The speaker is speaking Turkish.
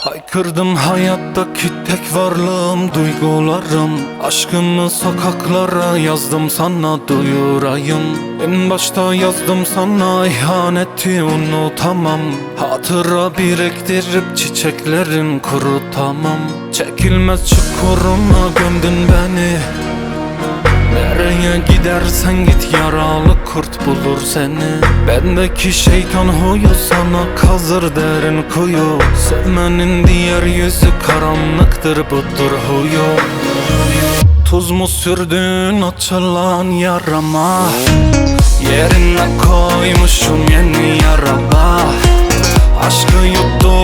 Haykırdım hayattaki tek varlığım duygularım. Aşkımı sokaklara yazdım sana duyurayım. En başta yazdım sana ihaneti unutamam. Hatıra biriktirip çiçeklerin kurutamam. Çekilmez çukuruna gömdün beni. Nereye gidersen git yaralı kurt bulur seni. Bendeki şeytan huyu sana kazır derin kuyu. Sevmenin diğer yüzü karanlıktır, budur huyu. Tuz mu sürdün açılan yarama? Yerine koymuşum yeni yaraba. Aşkı yuttu